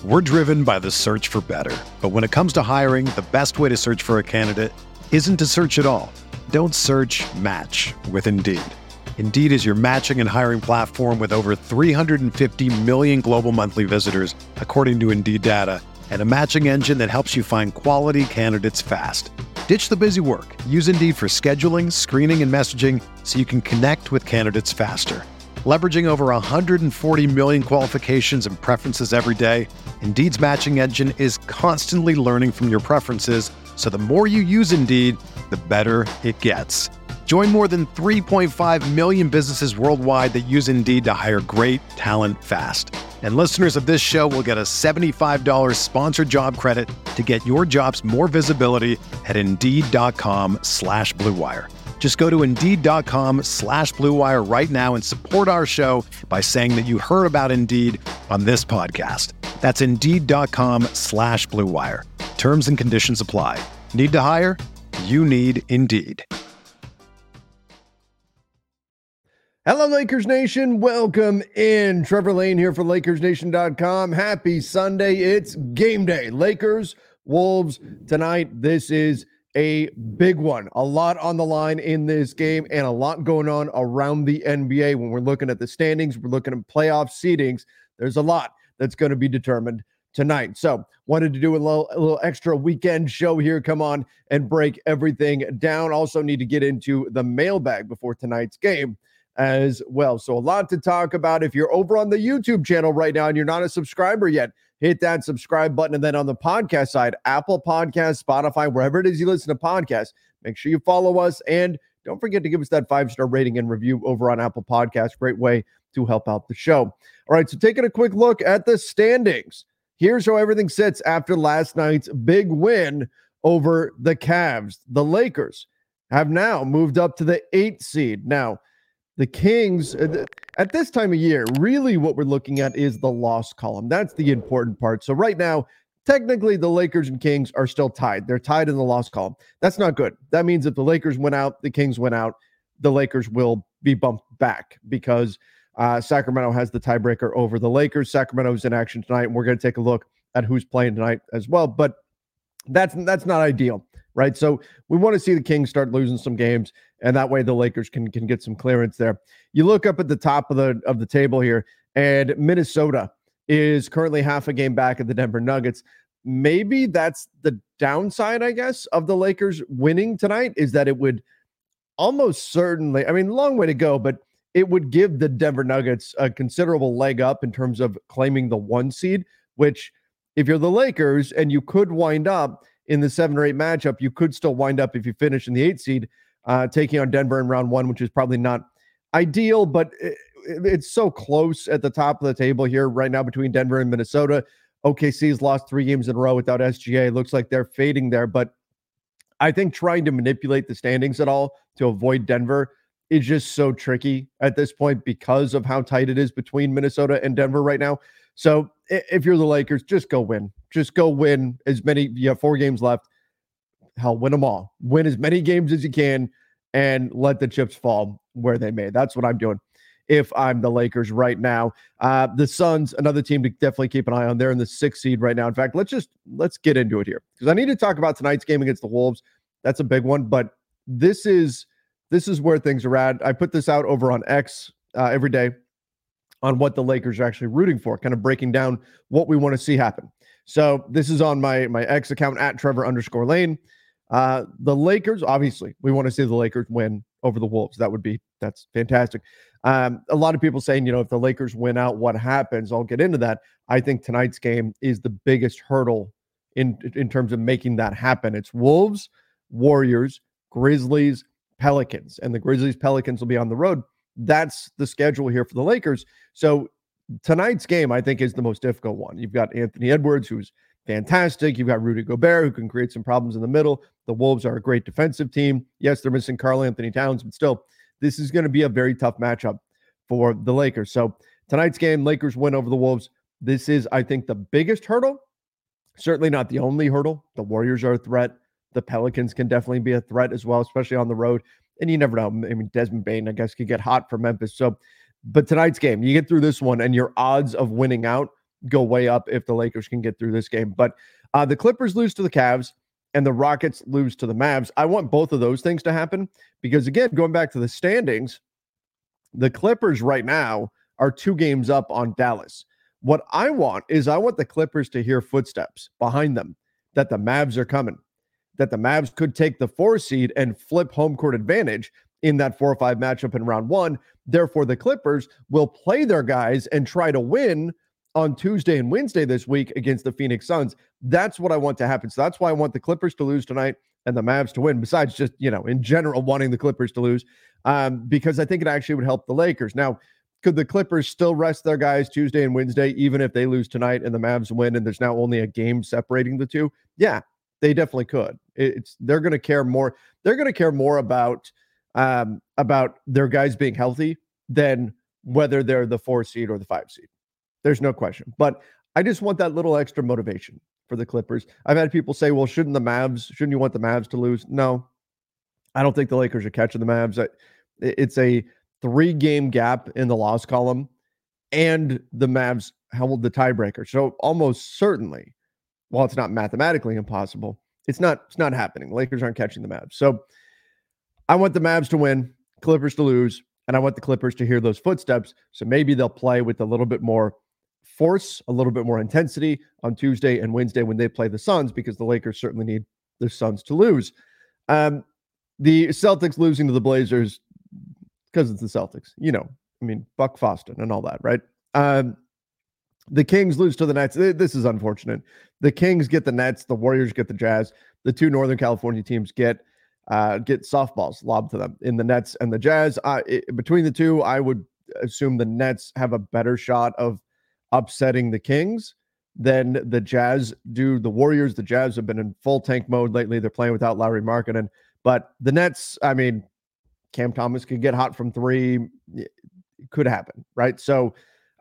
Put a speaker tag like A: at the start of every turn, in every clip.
A: We're driven by the search for better. But when it comes to hiring, the best way to search for a candidate isn't to search at all. Don't search, match with Indeed. Indeed is your matching and hiring platform with over 350 million global monthly visitors, according to Indeed data, and a matching engine that helps you find quality candidates fast. Ditch the busy work. Use Indeed for scheduling, screening, and messaging so you can connect with candidates faster. Leveraging over 140 million qualifications and preferences every day, Indeed's matching engine is constantly learning from your preferences, so the more you use Indeed, the better it gets. Join more than 3.5 million businesses worldwide that use Indeed to hire great talent fast. And listeners of this show will get a $75 sponsored job credit to get your jobs more visibility at Indeed.com/Blue Wire. Just go to Indeed.com/Blue Wire right now and support our show by saying that you heard about Indeed on this podcast. That's Indeed.com/Blue Wire. Terms and conditions apply. Need to hire? You need Indeed.
B: Hello, Lakers Nation. Welcome in. Trevor Lane here for LakersNation.com. Happy Sunday. It's game day. Lakers, Wolves tonight. This is a big one. A lot on the line in this game and a lot going on around the NBA. When we're looking at the standings, we're looking at playoff seedings. There's a lot that's going to be determined tonight. So wanted to do a little extra weekend show here. Come on and break everything down. Also need to get into the mailbag before tonight's game as well. So a lot to talk about. If you're over on the YouTube channel right now and you're not a subscriber yet, hit that subscribe button. And then on the podcast side, Apple Podcasts, Spotify, wherever it is you listen to podcasts, make sure you follow us. And don't forget to give us that 5-star rating and review over on Apple Podcasts. Great way to help out the show. All right, so taking a quick look at the standings. Here's how everything sits after last night's big win over the Cavs. The Lakers have now moved up to the 8th seed. Now, the Kings, at this time of year, really what we're looking at is the loss column. That's the important part. So right now, technically, the Lakers and Kings are still tied. They're tied in the loss column. That's not good. That means if the Lakers went out, the Kings went out, the Lakers will be bumped back because Sacramento has the tiebreaker over the Lakers. Sacramento's in action tonight, and we're going to take a look at who's playing tonight as well. But that's not ideal, right? So we want to see the Kings start losing some games, and that way the Lakers can get some clearance there. You look up at the top of the table here, and Minnesota is currently half a game back at the Denver Nuggets. Maybe that's the downside, I guess, of the Lakers winning tonight, is that it would almost certainly, I mean, long way to go, but it would give the Denver Nuggets a considerable leg up in terms of claiming the 1 seed, which if you're the Lakers and you could wind up in the 7 or 8 matchup, you could still wind up, if you finish in the 8th seed, taking on Denver in round 1, which is probably not ideal, but it's so close at the top of the table here right now between Denver and Minnesota. OKC's lost 3 games in a row without SGA. Looks like they're fading there, but I think trying to manipulate the standings at all to avoid Denver is just so tricky at this point because of how tight it is between Minnesota and Denver right now. So if you're the Lakers, just go win. Just go win as many. You have 4 games left. Hell, win them all. Win as many games as you can and let the chips fall where they may. That's what I'm doing if I'm the Lakers right now. The Suns, another team to definitely keep an eye on. They're in the 6th seed right now. In fact, let's get into it here because I need to talk about tonight's game against the Wolves. That's a big one, but this is where things are at. I put this out over on X every day on what the Lakers are actually rooting for, kind of breaking down what we want to see happen. So this is on my X account at Trevor_Lane. The Lakers, obviously, we want to see the Lakers win over the Wolves. That's fantastic. A lot of people saying, if the Lakers win out, what happens? I'll get into that. I think tonight's game is the biggest hurdle in terms of making that happen. It's Wolves, Warriors, Grizzlies, Pelicans, and the Grizzlies, Pelicans will be on the road. That's the schedule here for the Lakers. So tonight's game, I think, is the most difficult one. You've got Anthony Edwards, who's fantastic. You've got Rudy Gobert, who can create some problems in the middle. The Wolves are a great defensive team. Yes, they're missing Karl-Anthony Towns, but still, this is going to be a very tough matchup for the Lakers. So tonight's game, Lakers win over the Wolves. This is, I think, the biggest hurdle. Certainly not the only hurdle. The Warriors are a threat. The Pelicans can definitely be a threat as well, especially on the road. And you never know. I mean, Desmond Bane, I guess, could get hot for Memphis. So, but tonight's game, you get through this one, and your odds of winning out, go way up if the Lakers can get through this game. But the Clippers lose to the Cavs and the Rockets lose to the Mavs. I want both of those things to happen because, again, going back to the standings, the Clippers right now are 2 games up on Dallas. What I want the Clippers to hear footsteps behind them, that the Mavs are coming, that the Mavs could take the 4 seed and flip home court advantage in that 4-5 matchup in round 1. Therefore, the Clippers will play their guys and try to win on Tuesday and Wednesday this week against the Phoenix Suns. That's what I want to happen. So that's why I want the Clippers to lose tonight and the Mavs to win, besides just, in general, wanting the Clippers to lose, because I think it actually would help the Lakers. Now, could the Clippers still rest their guys Tuesday and Wednesday, even if they lose tonight and the Mavs win and there's now only a game separating the two? Yeah, they definitely could. They're going to care more. They're going to care more about their guys being healthy than whether they're the 4 seed or the 5 seed. There's no question. But I just want that little extra motivation for the Clippers. I've had people say, well, shouldn't you want the Mavs to lose? No, I don't think the Lakers are catching the Mavs. It's a 3-game gap in the loss column, and the Mavs held the tiebreaker. So almost certainly, while it's not mathematically impossible, it's not happening. The Lakers aren't catching the Mavs. So I want the Mavs to win, Clippers to lose, and I want the Clippers to hear those footsteps. So maybe they'll play with a little bit more force, a little bit more intensity on Tuesday and Wednesday when they play the Suns, because the Lakers certainly need the Suns to lose. The Celtics losing to the Blazers, because it's the Celtics, Buck Foston and all that, right? The Kings lose to the Nets. This is unfortunate. The Kings get the Nets, the Warriors get the Jazz. The 2 Northern California teams get softballs lobbed to them in the Nets and the Jazz. Between the two, I would assume the Nets have a better shot of upsetting the Kings than the Jazz do the Warriors. The Jazz have been in full tank mode lately. They're playing without Lauri Markkanen. But the Nets, Cam Thomas could get hot from 3. It could happen, right? So,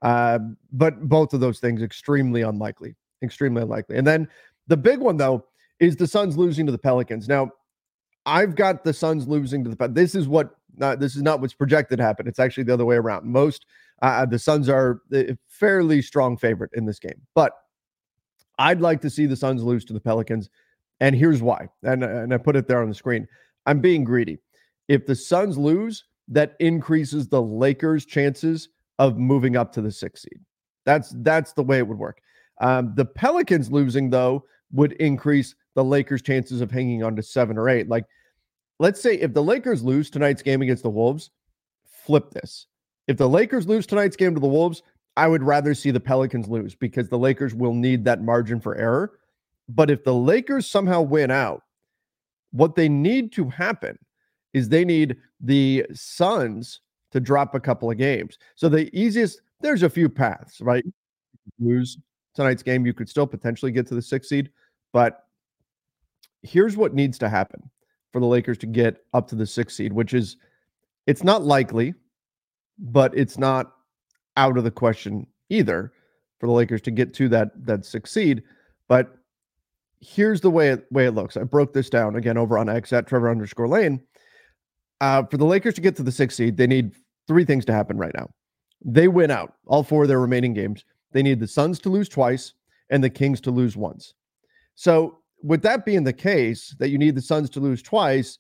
B: but both of those things, extremely unlikely. And then the big one, though, is the Suns losing to the Pelicans. Now, I've got the Suns losing to the Pelicans. This is not what's projected to happen. It's actually the other way around. The Suns are a fairly strong favorite in this game, but I'd like to see the Suns lose to the Pelicans, and here's why. And I put it there on the screen. I'm being greedy. If the Suns lose, that increases the Lakers' chances of moving up to the 6th seed. That's the way it would work. The Pelicans losing, though, would increase the Lakers' chances of hanging on to 7 or 8. Like, let's say if the Lakers lose tonight's game against the Wolves, flip this. If the Lakers lose tonight's game to the Wolves, I would rather see the Pelicans lose, because the Lakers will need that margin for error. But if the Lakers somehow win out, what they need to happen is they need the Suns to drop a couple of games. So there's a few paths, right? Lose tonight's game, you could still potentially get to the 6th seed. But here's what needs to happen for the Lakers to get up to the 6th seed, which is, it's not likely, but it's not out of the question either for the Lakers to get to that 6th seed. But here's the way it looks. I broke this down again over on X at Trevor_Lane. For the Lakers to get to the 6th seed, they need 3 things to happen right now. They win out all 4 of their remaining games. They need the Suns to lose twice and the Kings to lose once. So with that being the case, that you need the Suns to lose twice,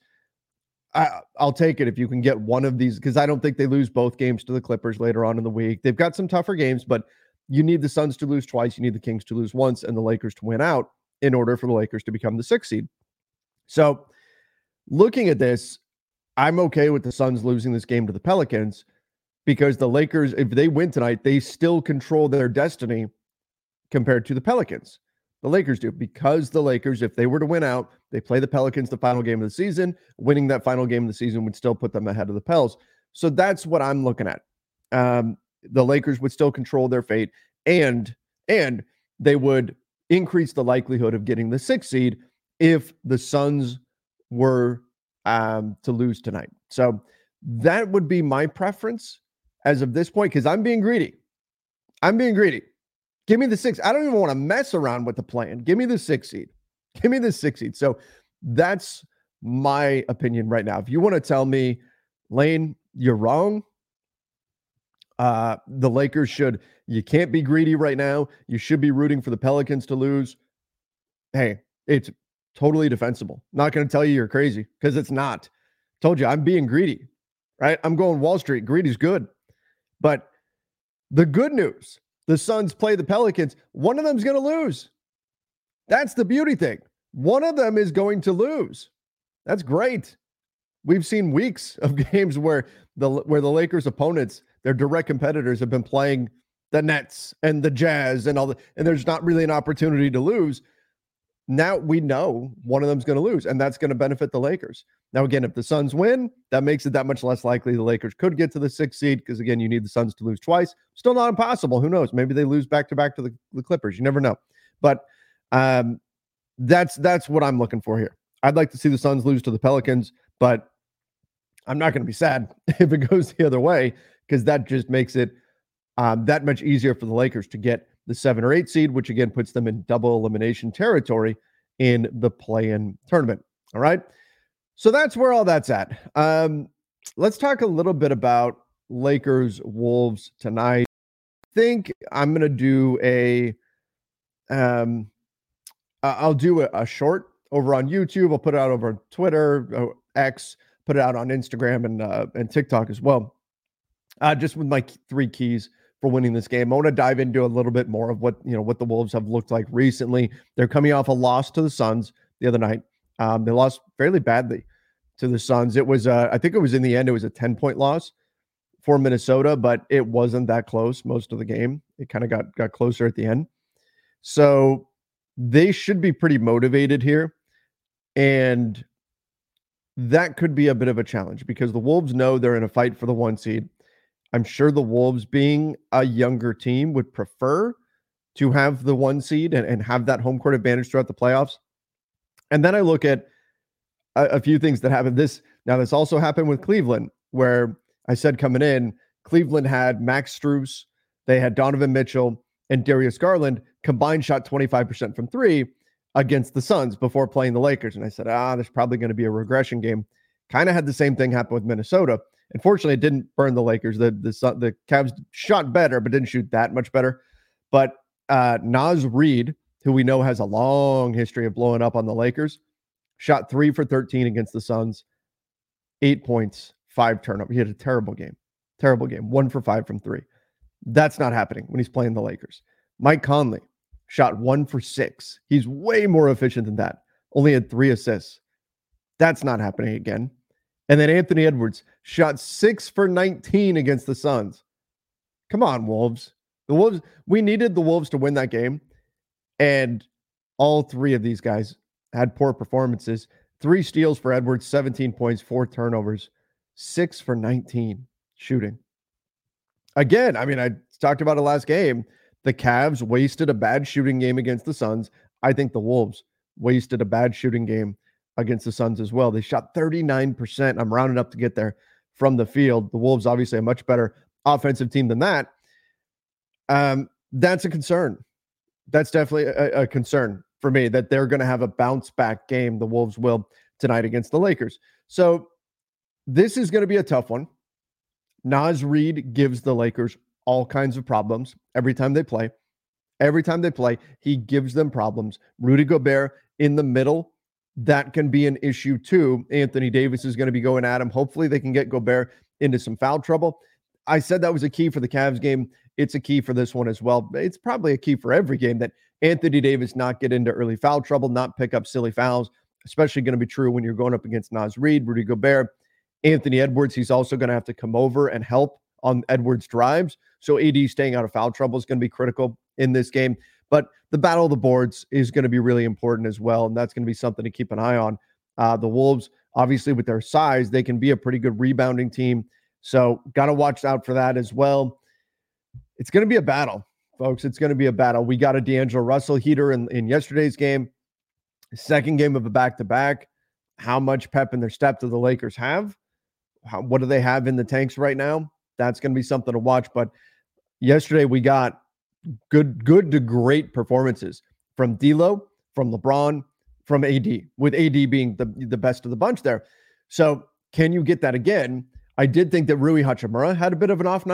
B: I'll take it if you can get one of these, because I don't think they lose both games to the Clippers later on in the week. They've got some tougher games, but you need the Suns to lose twice. You need the Kings to lose once and the Lakers to win out in order for the Lakers to become the 6th seed. So looking at this, I'm okay with the Suns losing this game to the Pelicans, because the Lakers, if they win tonight, they still control their destiny compared to the Pelicans. The Lakers do, because the Lakers, if they were to win out, they play the Pelicans the final game of the season. Winning that final game of the season would still put them ahead of the Pels. So that's what I'm looking at. The Lakers would still control their fate, and they would increase the likelihood of getting the 6th seed if the Suns were to lose tonight. So that would be my preference as of this point, because I'm being greedy. Give me the 6th. I don't even want to mess around with the plan. Give me the 6th seed. So that's my opinion right now. If you want to tell me, Lane, you're wrong, The Lakers you can't be greedy right now. You should be rooting for the Pelicans to lose. Hey, it's totally defensible. Not going to tell you you're crazy because it's not. Told you I'm being greedy, right? I'm going Wall Street. Greedy's good. But the good news, the Suns play the Pelicans. One of them's going to lose. That's the beauty thing. One of them is going to lose. That's great. We've seen weeks of games where the Lakers' opponents, their direct competitors, have been playing the Nets and the Jazz and and there's not really an opportunity to lose. Now we know one of them's going to lose, and that's going to benefit the Lakers. Now, again, if the Suns win, that makes it that much less likely the Lakers could get to the 6th seed because, again, you need the Suns to lose twice. Still not impossible. Who knows? Maybe they lose back-to-back to the Clippers. You never know. But that's what I'm looking for here. I'd like to see the Suns lose to the Pelicans, but I'm not going to be sad if it goes the other way because that just makes it that much easier for the Lakers to get the 7 or 8 seed, which again puts them in double elimination territory in the play-in tournament. All right. So that's where all that's at. Let's talk a little bit about Lakers Wolves tonight. I think I'm going to do I'll do a short over on YouTube. I'll put it out over on Twitter, X, put it out on Instagram and TikTok as well. Just with my 3 keys for winning this game. I want to dive into a little bit more of what the Wolves have looked like recently. They're coming off a loss to the Suns the other night. They lost fairly badly to the Suns. It was I think it was in the end, it was a 10-point loss for Minnesota, but it wasn't that close most of the game. It kind of got closer at the end. So they should be pretty motivated here. And that could be a bit of a challenge because the Wolves know they're in a fight for the 1 seed. I'm sure the Wolves, being a younger team, would prefer to have the 1 seed and have that home court advantage throughout the playoffs. And then I look at a few things that happened. This also happened with Cleveland, where I said coming in, Cleveland had Max Strus, they had Donovan Mitchell, and Darius Garland combined shot 25% from 3 against the Suns before playing the Lakers. And I said, there's probably going to be a regression game. Kind of had the same thing happen with Minnesota. Unfortunately, it didn't burn the Lakers. The Cavs shot better, but didn't shoot that much better. But Naz Reid, who we know has a long history of blowing up on the Lakers, shot 3 for 13 against the Suns, 8 points, 5 turnovers. He had a terrible game. 1 for 5 from 3. That's not happening when he's playing the Lakers. Mike Conley shot 1 for 6. He's way more efficient than that. Only had 3 assists. That's not happening again. And then Anthony Edwards shot 6 for 19 against the Suns. Come on, Wolves. The Wolves, we needed the Wolves to win that game. And all 3 of these guys had poor performances. 3 steals for Edwards, 17 points, 4 turnovers, 6 for 19 shooting. Again, I mean, I talked about it last game. The Cavs wasted a bad shooting game against the Suns. I think the Wolves wasted a bad shooting game against the Suns as well. They shot 39%. I'm rounding up to get there from the field. The Wolves, obviously, a much better offensive team than that. That's a concern. That's definitely a concern for me that they're going to have a bounce back game. The Wolves will tonight against the Lakers. So this is going to be a tough one. Naz Reid gives the Lakers all kinds of problems every time they play. Every time they play, he gives them problems. Rudy Gobert in the middle, that can be an issue too. Anthony Davis is going to be going at him. Hopefully they can get Gobert into some foul trouble. I said that was a key for the Cavs game. It's a key for this one as well. It's probably a key for every game that Anthony Davis not get into early foul trouble, not pick up silly fouls, especially going to be true when you're going up against Naz Reid, Rudy Gobert. Anthony Edwards, he's also going to have to come over and help on Edwards' drives. So AD staying out of foul trouble is going to be critical in this game. But the battle of the boards is going to be really important as well, and that's going to be something to keep an eye on. The Wolves, obviously, with their size, they can be a pretty good rebounding team. So got to watch out for that as well. It's going to be a battle, folks. It's going to be a battle. We got a D'Angelo Russell heater in yesterday's game. Second game of a back-to-back. How much pep in their step do the Lakers have? What do they have in the tanks right now? That's going to be something to watch. But yesterday we got good to great performances from D'Lo, from LeBron, from AD, with AD being the best of the bunch there. So can you get that again? I did think that Rui Hachimura had a bit of an off night.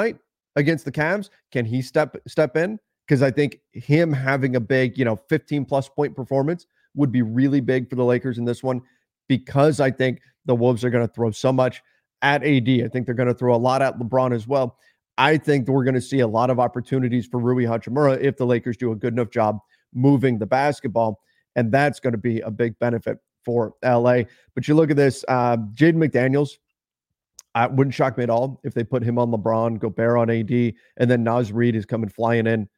B: against the Cavs. Can he step in? Because I think him having a big, 15-plus point performance would be really big for the Lakers in this one, because I think the Wolves are going to throw so much at AD. I think they're going to throw a lot at LeBron as well. I think we're going to see a lot of opportunities for Rui Hachimura if the Lakers do a good enough job moving the basketball, and that's going to be a big benefit for LA. But you look at this, Jaden McDaniels, wouldn't shock me at all if they put him on LeBron, Gobert on AD, and then Naz Reid is coming flying in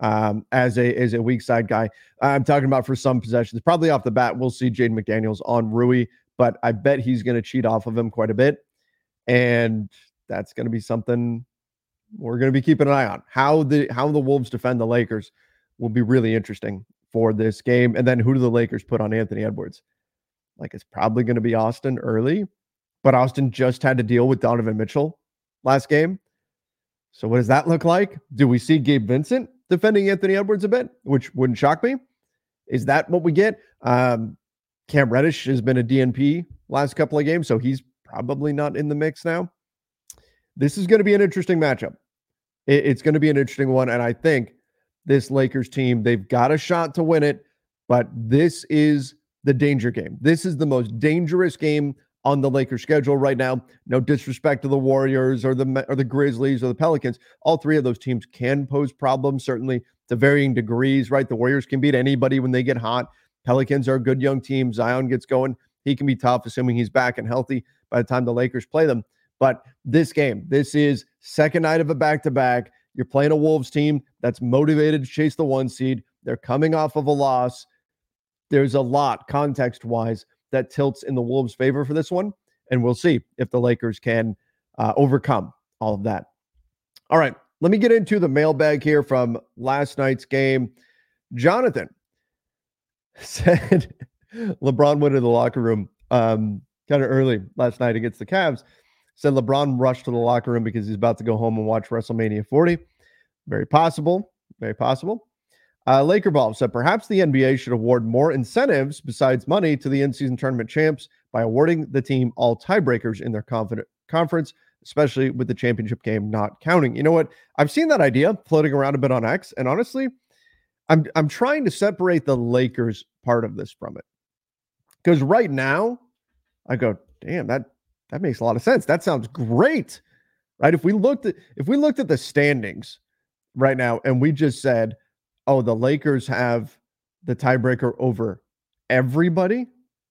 B: as a weak side guy. I'm talking about for some possessions. Probably off the bat, we'll see Jaden McDaniels on Rui, but I bet he's going to cheat off of him quite a bit. And that's going to be something we're going to be keeping an eye on. How the Wolves defend the Lakers will be really interesting for this game. And then who do the Lakers put on Anthony Edwards? Like, it's probably going to be Austin early, but Austin just had to deal with Donovan Mitchell last game. So what does that look like? Do we see Gabe Vincent defending Anthony Edwards a bit, which wouldn't shock me? Is that what we get? Cam Reddish has been a DNP last couple of games, so he's probably not in the mix now. This is going to be an interesting matchup. It's going to be an interesting one, and I think this Lakers team, they've got a shot to win it, but this is the danger game. This is the most dangerous game on the Lakers schedule right now. No disrespect to the Warriors or the Grizzlies or the Pelicans. All three of those teams can pose problems, certainly to varying degrees, right? The Warriors can beat anybody when they get hot. Pelicans are a good young team. Zion gets going. He can be tough, assuming he's back and healthy by the time the Lakers play them. But this game, this is second night of a back-to-back. You're playing a Wolves team that's motivated to chase the 1 seed. They're coming off of a loss. There's a lot, context-wise, that tilts in the Wolves' favor for this one, and we'll see if the Lakers can overcome all of that. All right, let me get into the mailbag here from last night's game. Jonathan said LeBron went to the locker room kind of early last night against the Cavs. Said LeBron rushed to the locker room because he's about to go home and watch WrestleMania 40. Very possible. Very possible. Laker Ball said perhaps the NBA should award more incentives besides money to the in-season tournament champs by awarding the team all tiebreakers in their conference, especially with the championship game not counting. You know what? I've seen that idea floating around a bit on X, and honestly, I'm trying to separate the Lakers part of this from it. Because right now, I go, damn, that makes a lot of sense. That sounds great, right? If we looked at the standings right now and we just said, oh, the Lakers have the tiebreaker over everybody,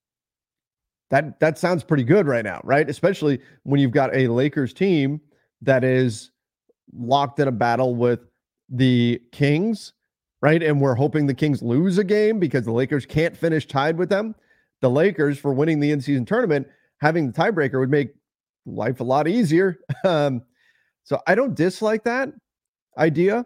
B: that sounds pretty good right now, right? Especially when you've got a Lakers team that is locked in a battle with the Kings, right? And we're hoping the Kings lose a game because the Lakers can't finish tied with them. The Lakers, for winning the in-season tournament, having the tiebreaker would make life a lot easier. So I don't dislike that idea.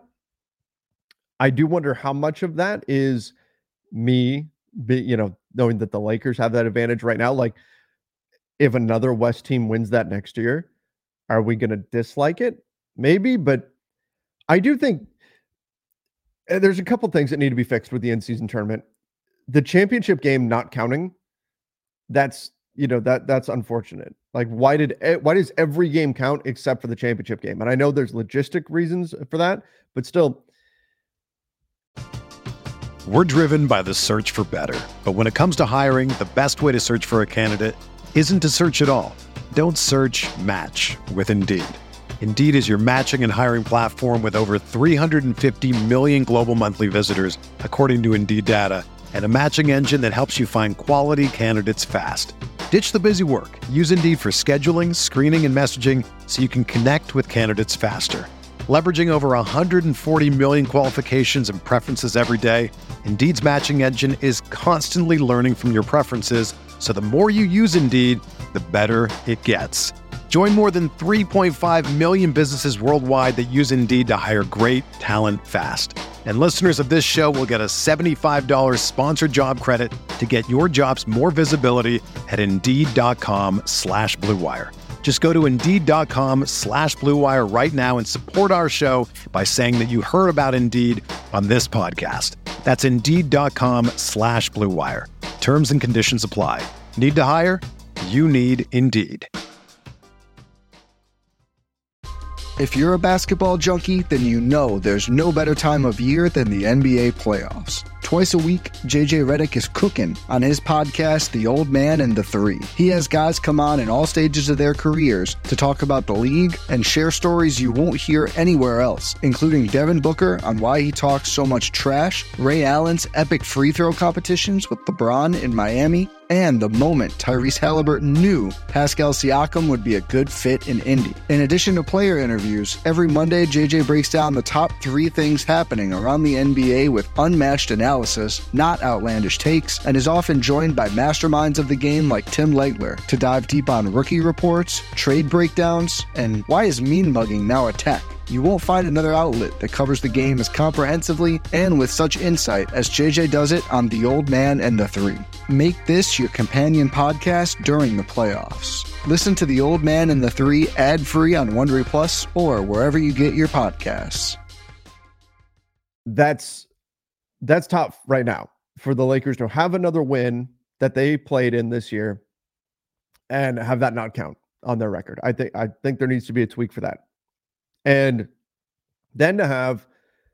B: I do wonder how much of that is me, knowing that the Lakers have that advantage right now. Like, if another West team wins that next year, are we going to dislike it? Maybe, but I do think there's a couple things that need to be fixed with the in-season tournament. The championship game not counting, that's unfortunate. Like, why does every game count except for the championship game? And I know there's logistic reasons for that, but still.
A: We're driven by the search for better. But when it comes to hiring, the best way to search for a candidate isn't to search at all. Don't search, match with Indeed. Indeed is your matching and hiring platform with over 350 million global monthly visitors, according to Indeed data, and a matching engine that helps you find quality candidates fast. Ditch the busy work. Use Indeed for scheduling, screening, and messaging so you can connect with candidates faster. Leveraging over 140 million qualifications and preferences every day, Indeed's matching engine is constantly learning from your preferences, so the more you use Indeed, the better it gets. Join more than 3.5 million businesses worldwide that use Indeed to hire great talent fast. And listeners of this show will get a $75 sponsored job credit to get your jobs more visibility at Indeed.com/Blue Wire. Just go to Indeed.com/Blue Wire right now and support our show by saying that you heard about Indeed on this podcast. That's Indeed.com/Blue Wire. Terms and conditions apply. Need to hire? You need Indeed.
C: If you're a basketball junkie, then you know there's no better time of year than the NBA playoffs. Twice a week, JJ Redick is cooking on his podcast, The Old Man and the Three. He has guys come on in all stages of their careers to talk about the league and share stories you won't hear anywhere else, including Devin Booker on why he talks so much trash, Ray Allen's epic free throw competitions with LeBron in Miami, and the moment Tyrese Halliburton knew Pascal Siakam would be a good fit in Indy. In addition to player interviews, every Monday JJ breaks down the top 3 things happening around the NBA with unmatched analysis, not outlandish takes, and is often joined by masterminds of the game like Tim Legler to dive deep on rookie reports, trade breakdowns, and why is mean mugging now a tech? You won't find another outlet that covers the game as comprehensively and with such insight as JJ does it on The Old Man and the Three. Make this your companion podcast during the playoffs. Listen to The Old Man and the Three ad-free on Wondery Plus or wherever you get your podcasts.
B: That's tough right now for the Lakers to have another win that they played in this year and have that not count on their record. I think there needs to be a tweak for that. And then to have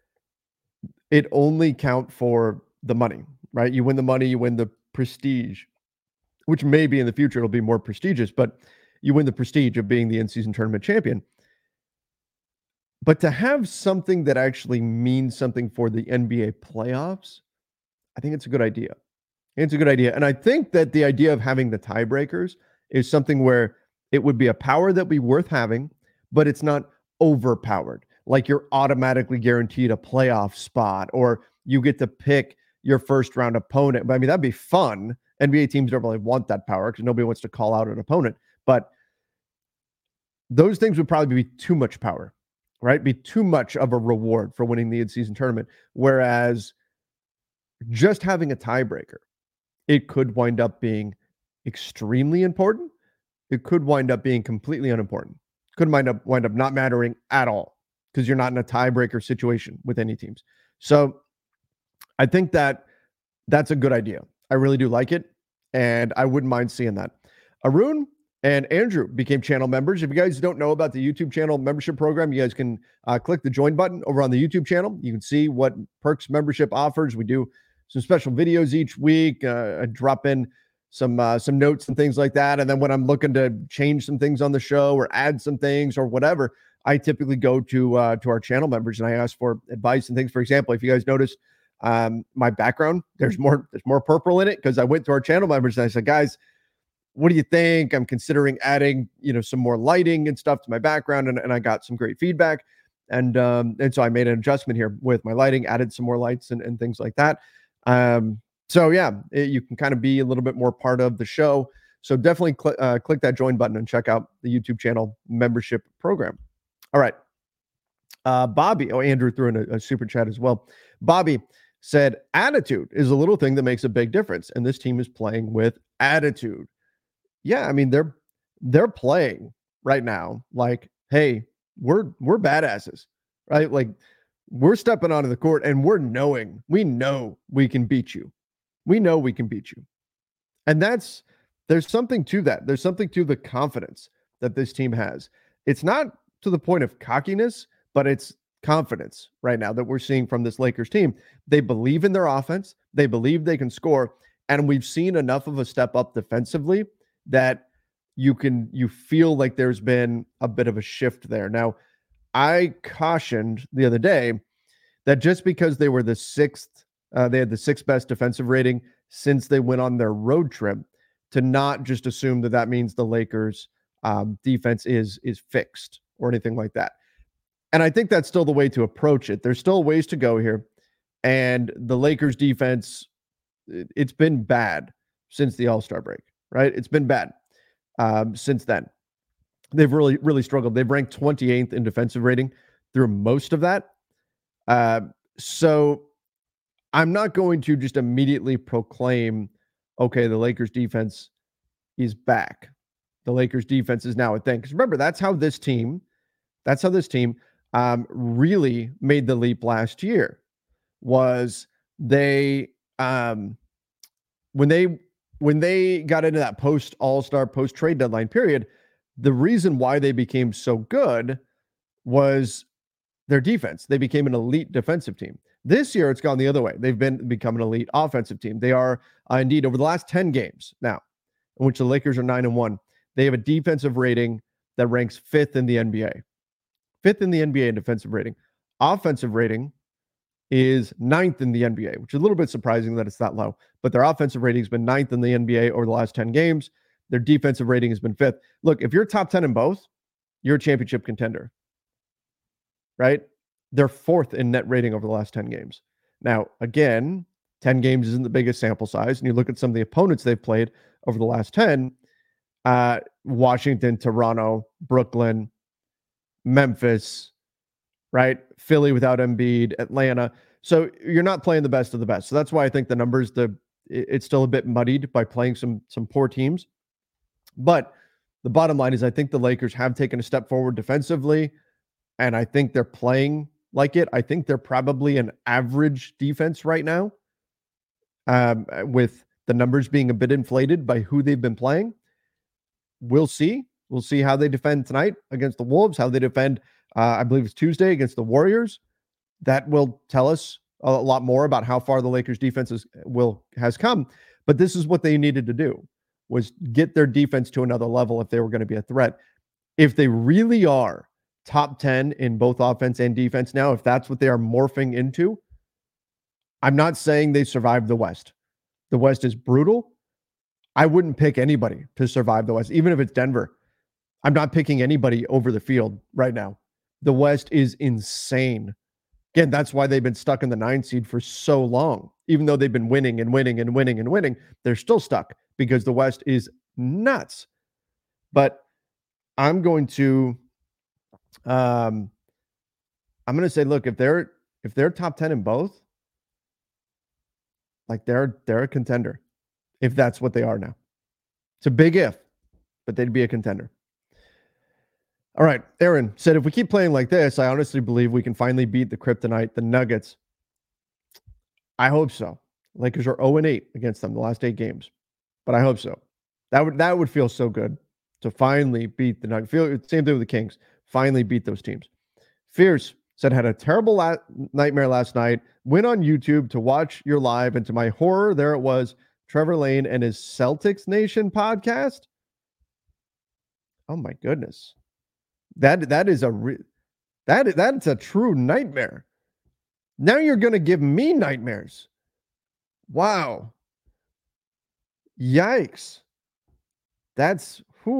B: it only count for the money, right? You win the money, you win the prestige, which maybe in the future it'll be more prestigious, but you win the prestige of being the in-season tournament champion. But to have something that actually means something for the NBA playoffs, I think it's a good idea. It's a good idea. And I think that the idea of having the tiebreakers is something where it would be a power that would be worth having, but it's not overpowered. Like you're automatically guaranteed a playoff spot or you get to pick your first round opponent. But I mean, that'd be fun. NBA teams don't really want that power because nobody wants to call out an opponent. But those things would probably be too much power, right? Be too much of a reward for winning the in-season tournament. Whereas just having a tiebreaker, it could wind up being extremely important. It could wind up being completely unimportant. Could wind up not mattering at all because you're not in a tiebreaker situation with any teams. So I think that that's a good idea. I really do like it, and I wouldn't mind seeing that. Arun and Andrew became channel members. If you guys don't know about the YouTube channel membership program, you guys can click the join button over on the YouTube channel. You can see what perks membership offers. We do some special videos each week. I drop in some notes and things like that. And then when I'm looking to change some things on the show or add some things or whatever, I typically go to our channel members and I ask for advice and things. For example, if you guys notice my background, there's more purple in it because I went to our channel members and I said, guys, what do you think? I'm considering adding, some more lighting and stuff to my background. And I got some great feedback. And so I made an adjustment here with my lighting, added some more lights and things like that. So yeah, you can kind of be a little bit more part of the show. So definitely click that join button and check out the YouTube channel membership program. All right. Bobby, Andrew threw in a super chat as well. Bobby said, attitude is a little thing that makes a big difference. And this team is playing with attitude. Yeah, I mean, they're playing right now like, hey, we're badasses, right? Like we're stepping onto the court and we know we can beat you. We know we can beat you. And there's something to that. There's something to the confidence that this team has. It's not to the point of cockiness, but it's confidence right now that we're seeing from this Lakers team. They believe in their offense. They believe they can score. And we've seen enough of a step up defensively that you feel like there's been a bit of a shift there. Now, I cautioned the other day that just because they were they had the sixth best defensive rating since they went on their road trip, to not just assume that means the Lakers defense is fixed or anything like that. And I think that's still the way to approach it. There's still ways to go here. And the Lakers defense, it's been bad since the All-Star break, right? It's been bad since then. They've really, really struggled. They've ranked 28th in defensive rating through most of that. So I'm not going to just immediately proclaim, okay, the Lakers defense is back. The Lakers defense is now a thing. Because remember, that's how this team really made the leap last year. Was they when they got into that post All-Star, post trade deadline period, the reason why they became so good was their defense. They became an elite defensive team. This year, it's gone the other way. They've become an elite offensive team. They are indeed over the last 10 games now, in which the Lakers are 9-1. They have a defensive rating that ranks 5th in the NBA. 5th in the NBA in defensive rating. Offensive rating is 9th in the NBA, which is a little bit surprising that it's that low. But their offensive rating has been 9th in the NBA over the last 10 games. Their defensive rating has been 5th. Look, if you're top 10 in both, you're a championship contender, right? They're 4th in net rating over the last 10 games. Now, again, 10 games isn't the biggest sample size. And you look at some of the opponents they've played over the last 10, Washington, Toronto, Brooklyn, Memphis, right? Philly without Embiid, Atlanta. So you're not playing the best of the best. So that's why I think the numbers, it's still a bit muddied by playing some poor teams. But the bottom line is I think the Lakers have taken a step forward defensively, and I think they're playing like it. I think they're probably an average defense right now, with the numbers being a bit inflated by who they've been playing. We'll see. We'll see how they defend tonight against the Wolves, how they defend, I believe it's Tuesday, against the Warriors. That will tell us a lot more about how far the Lakers defense has come. But this is what they needed to do, was get their defense to another level if they were going to be a threat. If they really are top 10 in both offense and defense now, if that's what they are morphing into, I'm not saying they survived the West. The West is brutal. I wouldn't pick anybody to survive the West, even if it's Denver. I'm not picking anybody over the field right now. The West is insane. Again, that's why they've been stuck in the 9 seed for so long. Even though they've been winning and winning and winning and winning, they're still stuck because the West is nuts. But I'm going to say, look, if they're top 10 in both, like they're a contender, if that's what they are now. It's a big if, but they'd be a contender. All right, Aaron said, if we keep playing like this, I honestly believe we can finally beat the Kryptonite, the Nuggets. I hope so. Lakers are 0-8 against them the last 8 games, but I hope so. That would feel so good to finally beat the Nuggets. Same thing with the Kings. Finally beat those teams. Fierce said, had a terrible nightmare last night. Went on YouTube to watch your live, and to my horror, there it was, Trevor Lane and his Celtics Nation podcast. Oh my goodness. That's a true nightmare. Now you're going to give me nightmares. Wow. Yikes. That's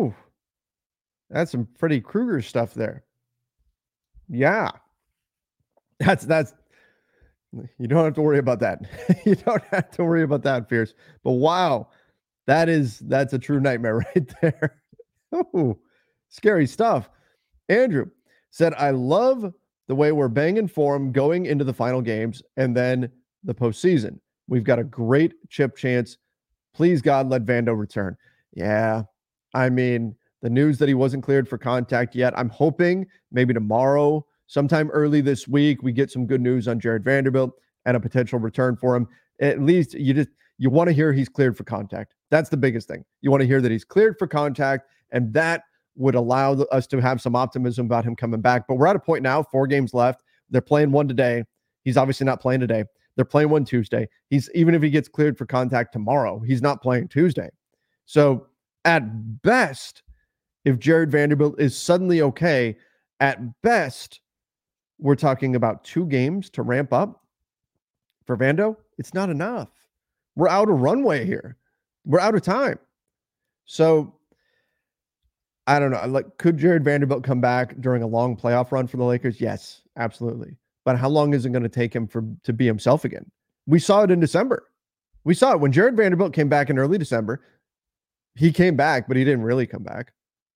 B: some Freddy Krueger stuff there. Yeah. That's you don't have to worry about that. You don't have to worry about that, Fierce. But wow, that's a true nightmare right there. Ooh, scary stuff. Andrew said, I love the way we're banging form going into the final games and then the postseason. We've got a great chip chance. Please, God, let Vando return. Yeah, I mean, the news that he wasn't cleared for contact yet, I'm hoping maybe tomorrow, sometime early this week, we get some good news on Jared Vanderbilt and a potential return for him. At least you want to hear he's cleared for contact. That's the biggest thing. You want to hear that he's cleared for contact, and that would allow us to have some optimism about him coming back. But we're at a point now, 4 games left. They're playing one today. He's obviously not playing today. They're playing one Tuesday. Even if he gets cleared for contact tomorrow, he's not playing Tuesday. So at best, if Jared Vanderbilt is suddenly okay, at best, we're talking about 2 games to ramp up for Vando. It's not enough. We're out of runway here. We're out of time. So I don't know. Like, could Jared Vanderbilt come back during a long playoff run for the Lakers? Yes, absolutely. But how long is it going to take him to be himself again? We saw it in December. We saw it when Jared Vanderbilt came back in early December. He came back, but he didn't really come back.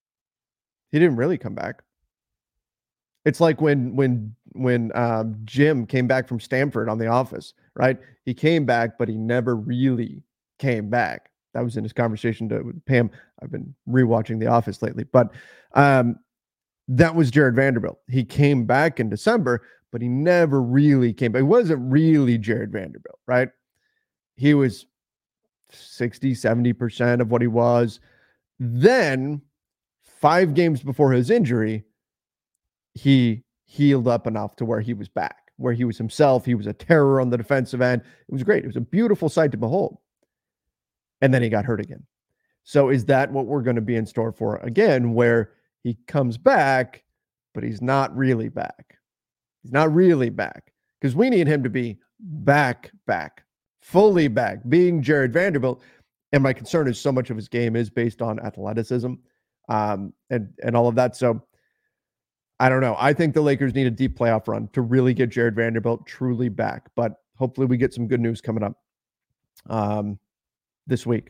B: It's like when Jim came back from Stanford on The Office, right? He came back, but he never really came back. That was in his conversation with Pam. I've been rewatching The Office lately, but that was Jared Vanderbilt. He came back in December, but he never really came back. He wasn't really Jared Vanderbilt, right? He was 60, 70% of what he was. Then 5 games before his injury, he healed up enough to where he was back, where he was himself. He was a terror on the defensive end. It was great. It was a beautiful sight to behold. And then he got hurt again. So is that what we're going to be in store for again, where he comes back, but he's not really back? He's not really back because we need him to be back, fully back, being Jared Vanderbilt. And my concern is so much of his game is based on athleticism and all of that. So I don't know. I think the Lakers need a deep playoff run to really get Jared Vanderbilt truly back. But hopefully we get some good news coming up this week.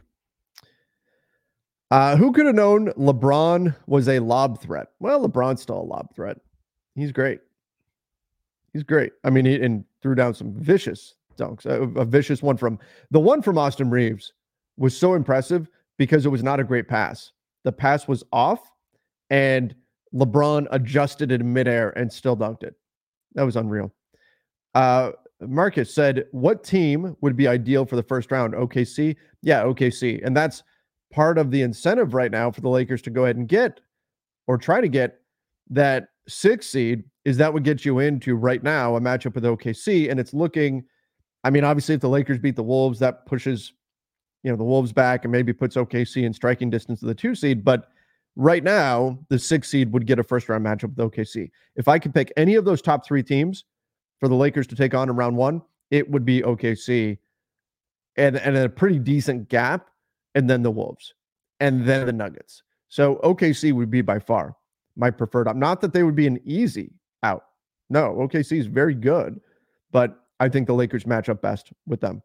B: Who could have known LeBron was a lob threat? Well, LeBron's still a lob threat. He's great. He's great. I mean, he threw down some vicious dunks. A vicious one from Austin Reeves was so impressive because it was not a great pass. The pass was off, and LeBron adjusted it in midair and still dunked it. That was unreal. Marcus said, what team would be ideal for the first round? OKC? Yeah, OKC. And that's part of the incentive right now for the Lakers to go ahead and get or try to get that 6th seed is that would get you into right now a matchup with OKC. And it's looking, I mean, obviously if the Lakers beat the Wolves, that pushes, the Wolves back and maybe puts OKC in striking distance of the 2 seed. But right now, the 6th seed would get a first round matchup with OKC. If I could pick any of those top 3 teams for the Lakers to take on in round 1, it would be OKC and a pretty decent gap, and then the Wolves, and then the Nuggets. So OKC would be by far my preferred. Not that they would be an easy out. No, OKC is very good, but I think the Lakers match up best with them.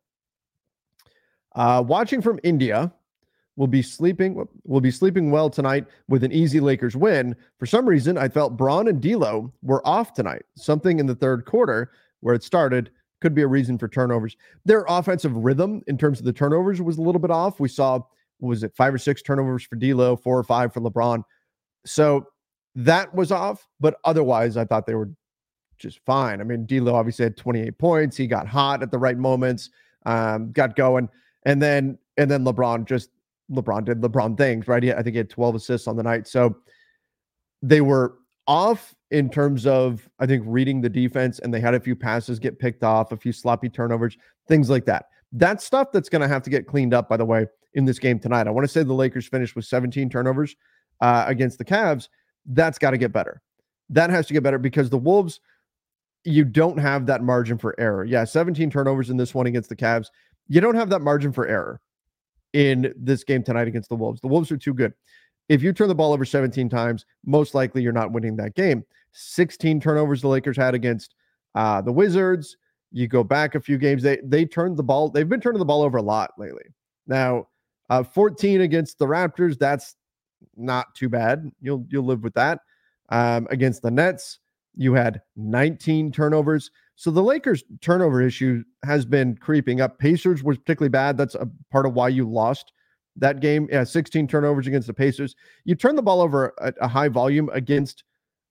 B: Watching from India, we'll be sleeping well tonight with an easy Lakers win. For some reason, I felt Braun and D'Lo were off tonight. Something in the third quarter where it started could be a reason for turnovers. Their offensive rhythm in terms of the turnovers was a little bit off. We saw, was it 5 or 6 turnovers for D'Lo, 4 or 5 for LeBron. So that was off, but otherwise I thought they were just fine. I mean, D'Lo obviously had 28 points. He got hot at the right moments, got going. And then LeBron did LeBron things, right? I think he had 12 assists on the night. So they were off in terms of, I think, reading the defense, and they had a few passes get picked off, a few sloppy turnovers, things like that. That's stuff that's going to have to get cleaned up, by the way, in this game tonight. I want to say the Lakers finished with 17 turnovers against the Cavs. That's got to get better. That has to get better because the Wolves, you don't have that margin for error. Yeah, 17 turnovers in this one against the Cavs. You don't have that margin for error in this game tonight against the Wolves. The Wolves are too good. If you turn the ball over 17 times, most likely you're not winning that game. 16 turnovers the Lakers had against the Wizards. You go back a few games, they turned the ball. They've been turning the ball over a lot lately. Now, 14 against the Raptors, that's not too bad. You'll live with that. Against the Nets, you had 19 turnovers. So the Lakers' turnover issue has been creeping up. Pacers was particularly bad. That's a part of why you lost that game. Yeah, 16 turnovers against the Pacers. You turn the ball over at a high volume against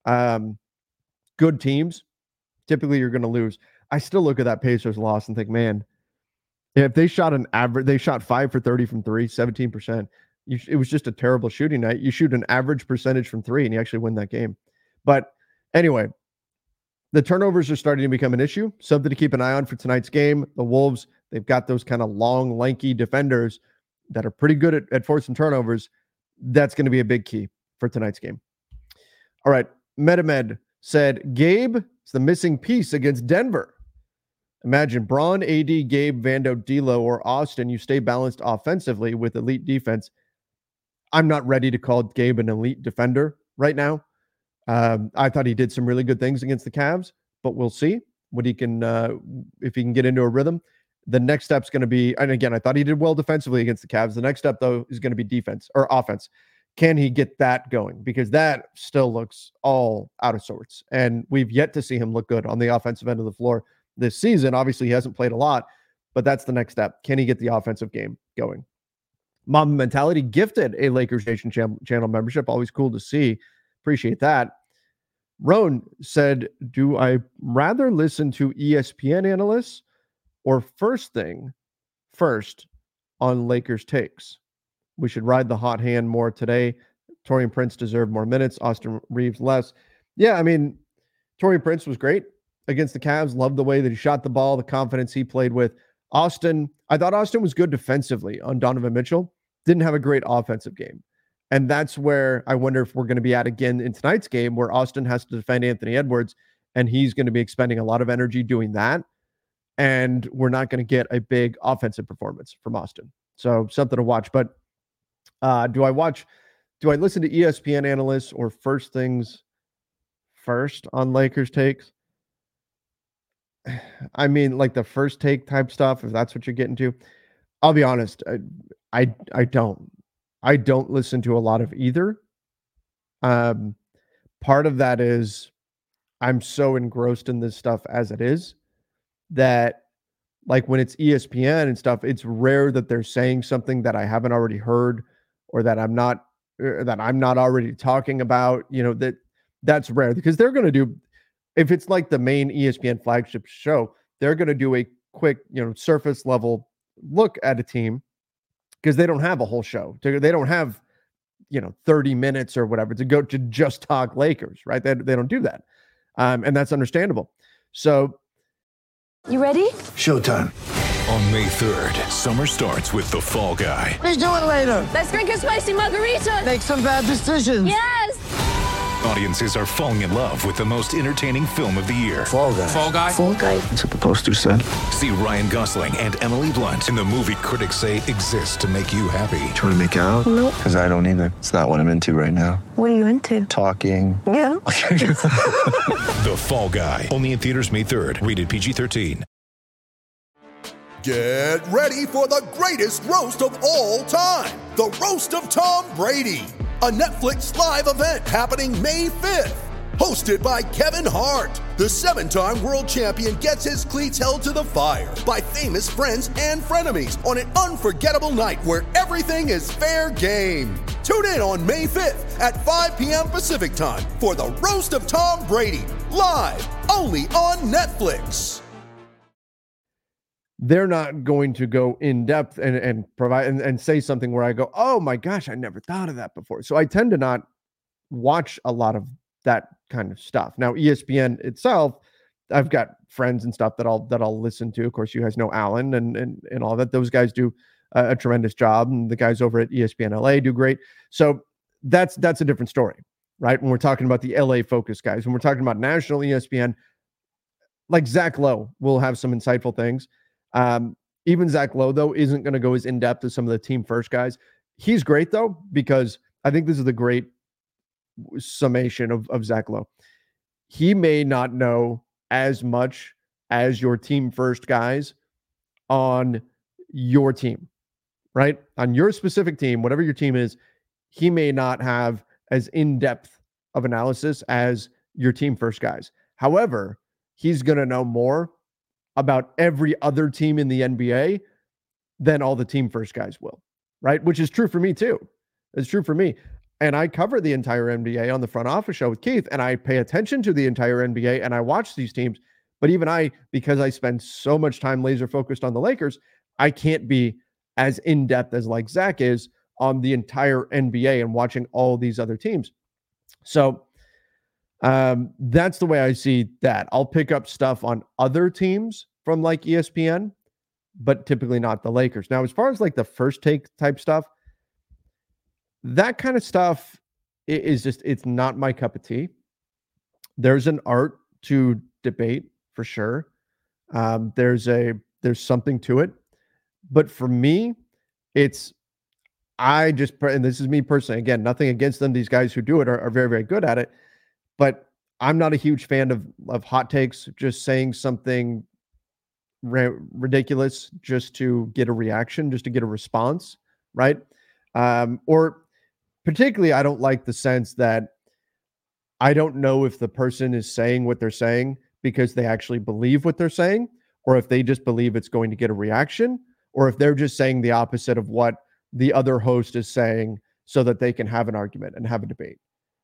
B: good teams. Typically, you're going to lose. I still look at that Pacers loss and think, man, if they shot they shot 5 for 30 from 3, 17%. It was just a terrible shooting night. You shoot an average percentage from 3 and you actually win that game. But anyway, the turnovers are starting to become an issue. Something to keep an eye on for tonight's game. The Wolves, they've got those kind of long, lanky defenders that are pretty good at forcing turnovers. That's going to be a big key for tonight's game. All right. Metamed said, Gabe is the missing piece against Denver. Imagine Braun, AD, Gabe, Vando, D'Lo, or Austin. You stay balanced offensively with elite defense. I'm not ready to call Gabe an elite defender right now. I thought he did some really good things against the Cavs, but we'll see what he can, if he can get into a rhythm. The next step's going to be, and again, I thought he did well defensively against the Cavs. The next step, though, is going to be defense or offense. Can he get that going? Because that still looks all out of sorts. And we've yet to see him look good on the offensive end of the floor this season. Obviously, he hasn't played a lot, but that's the next step. Can he get the offensive game going? Mama Mentality gifted a Lakers Nation channel membership. Always cool to see. Appreciate that. Roan said, do I rather listen to ESPN analysts or first on Lakers takes? We should ride the hot hand more today. Taurean Prince deserved more minutes. Austin Reeves less. Yeah, I mean, Taurean Prince was great against the Cavs. Loved the way that he shot the ball, the confidence he played with. Austin, I thought Austin was good defensively on Donovan Mitchell. Didn't have a great offensive game. And that's where I wonder if we're going to be at again in tonight's game, where Austin has to defend Anthony Edwards, and he's going to be expending a lot of energy doing that. And we're not going to get a big offensive performance from Austin. So something to watch. But do I listen to ESPN analysts or First Things First on Lakers takes? I mean, like the first take type stuff, if that's what you're getting to. I'll be honest, I don't listen to a lot of either. Part of that is I'm so engrossed in this stuff as it is that, like, when it's ESPN and stuff, it's rare that they're saying something that I haven't already heard or that I'm not already talking about. That's rare, because they're going to do, if it's like the main ESPN flagship show, they're going to do a quick, surface level look at a team, because they don't have a whole show. They don't have, 30 minutes or whatever to go to just talk Lakers, right? They don't do that. And that's understandable. So.
D: You ready?
E: Showtime.
F: On May 3rd, summer starts with The Fall Guy.
E: Let's do it later.
D: Let's drink a spicy margarita.
E: Make some bad decisions.
D: Yes.
F: Audiences are falling in love with the most entertaining film of the year.
E: Fall Guy.
F: Fall Guy?
D: Fall Guy.
E: That's what the poster said.
F: See Ryan Gosling and Emily Blunt in the movie critics say exists to make you happy.
E: Trying to make it out?
D: Nope.
E: Because I don't either. It's not what I'm into right now.
D: What are you into?
E: Talking.
D: Yeah.
F: The Fall Guy. Only in theaters May 3rd. Rated PG-13.
G: Get ready for the greatest roast of all time. The Roast of Tom Brady. A Netflix live event happening May 5th. Hosted by Kevin Hart. The 7-time world champion gets his cleats held to the fire by famous friends and frenemies on an unforgettable night where everything is fair game. Tune in on May 5th at 5 p.m. Pacific time for the Roast of Tom Brady. Live only on Netflix.
B: They're not going to go in depth and provide and say something where I go, oh my gosh, I never thought of that before. So I tend to not watch a lot of that kind of stuff. Now, ESPN itself, I've got friends and stuff that I'll listen to. Of course, you guys know Alan and all that. Those guys do a tremendous job, and the guys over at ESPN LA do great. So that's a different story, right? When we're talking about the LA focused guys, when we're talking about national ESPN, like Zach Lowe will have some insightful things. Even Zach Lowe, though, isn't going to go as in-depth as some of the team first guys. He's great, though, because I think this is the great summation of Zach Lowe. He may not know as much as your team first guys on your team, right? On your specific team, whatever your team is, he may not have as in-depth of analysis as your team first guys. However, he's going to know more about every other team in the NBA than all the team first guys will, right? Which is true for me too. It's true for me. And I cover the entire NBA on the Front Office Show with Keith, and I pay attention to the entire NBA and I watch these teams. But even because I spend so much time laser focused on the Lakers, I can't be as in-depth as like Zach is on the entire NBA and watching all these other teams. So that's the way I see that. I'll pick up stuff on other teams from like ESPN, but typically not the Lakers. Now, as far as like the first take type stuff, that kind of stuff is just, it's not my cup of tea. There's an art to debate for sure. There's something to it, but for me, and this is me personally, again, nothing against them. These guys who do it are very, very good at it. But I'm not a huge fan of hot takes, just saying something ridiculous just to get a reaction, just to get a response, right? Or particularly, I don't like the sense that I don't know if the person is saying what they're saying because they actually believe what they're saying, or if they just believe it's going to get a reaction, or if they're just saying the opposite of what the other host is saying so that they can have an argument and have a debate.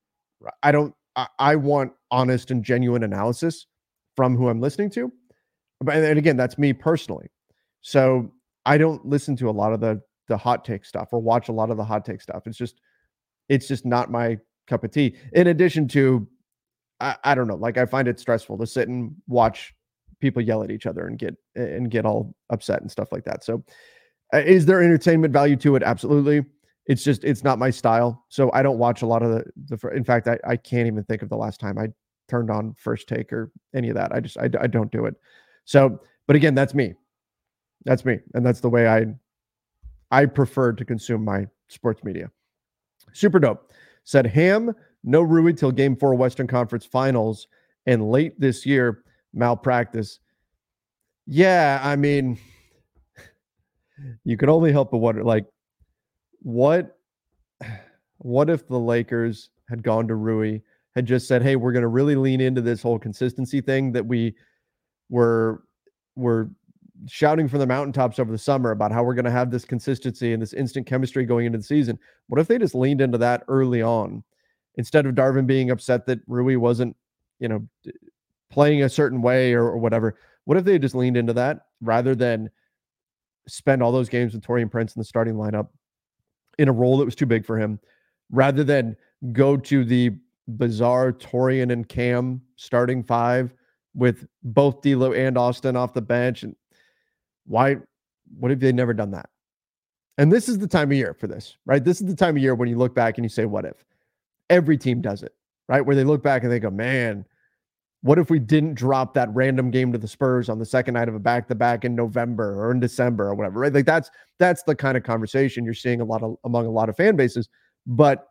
B: I want honest and genuine analysis from who I'm listening to. And again, that's me personally. So I don't listen to a lot of the hot take stuff or watch a lot of the hot take stuff. It's just not my cup of tea. In addition to, I don't know. Like, I find it stressful to sit and watch people yell at each other and get all upset and stuff like that. So is there entertainment value to it? Absolutely. It's not my style. So I don't watch a lot of in fact, I can't even think of the last time I turned on First Take or any of that. I don't do it. So, but again, that's me. That's me. And that's the way I prefer to consume my sports media. Super dope. Said Ham, no Rui till Game 4 Western Conference Finals, and late this year, malpractice. Yeah, I mean, you can only help but wonder, like, what if the Lakers had gone to Rui, had just said, hey, we're going to really lean into this whole consistency thing that we were shouting from the mountaintops over the summer about how we're going to have this consistency and this instant chemistry going into the season. What if they just leaned into that early on instead of Darvin being upset that Rui wasn't, playing a certain way or whatever? What if they just leaned into that rather than spend all those games with Taurean Prince in the starting lineup in a role that was too big for him, rather than go to the bizarre Taurean and Cam starting five with both D'Lo and Austin off the bench? And what have they never done that? And this is the time of year for this, right? This is the time of year when you look back and you say, what if? Every team does it, right? Where they look back and they go, man, what if we didn't drop that random game to the Spurs on the second night of a back-to-back in November or in December or whatever, right? Like that's the kind of conversation you're seeing among a lot of fan bases. But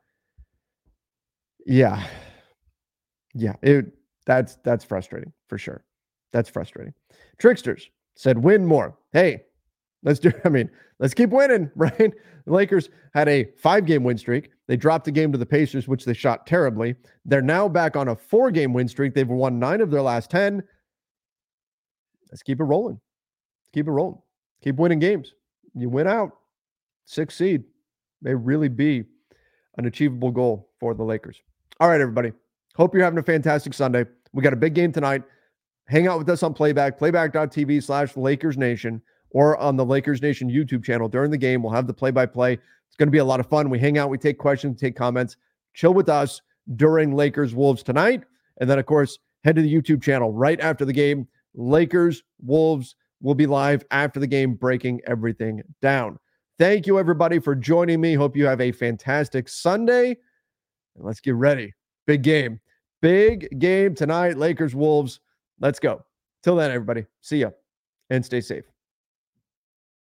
B: yeah, that's frustrating for sure. That's frustrating. Tricksters said, win more. Hey, let's keep winning, right? The Lakers had a 5-game win streak. They dropped a game to the Pacers, which they shot terribly. They're now back on a 4-game win streak. They've won 9 of their last 10. Let's keep it rolling. Keep it rolling. Keep winning games. You win out. 6th seed may really be an achievable goal for the Lakers. All right, everybody. Hope you're having a fantastic Sunday. We got a big game tonight. Hang out with us on playback.tv/LakersNation, or on the Lakers Nation YouTube channel during the game. We'll have the play-by-play. It's going to be a lot of fun. We hang out, we take questions, take comments, chill with us during Lakers Wolves tonight. And then, of course, head to the YouTube channel right after the game. Lakers Wolves will be live after the game, breaking everything down. Thank you, everybody, for joining me. Hope you have a fantastic Sunday. And let's get ready. Big game. Big game tonight. Lakers Wolves. Let's go. Till then, everybody. See ya and stay safe.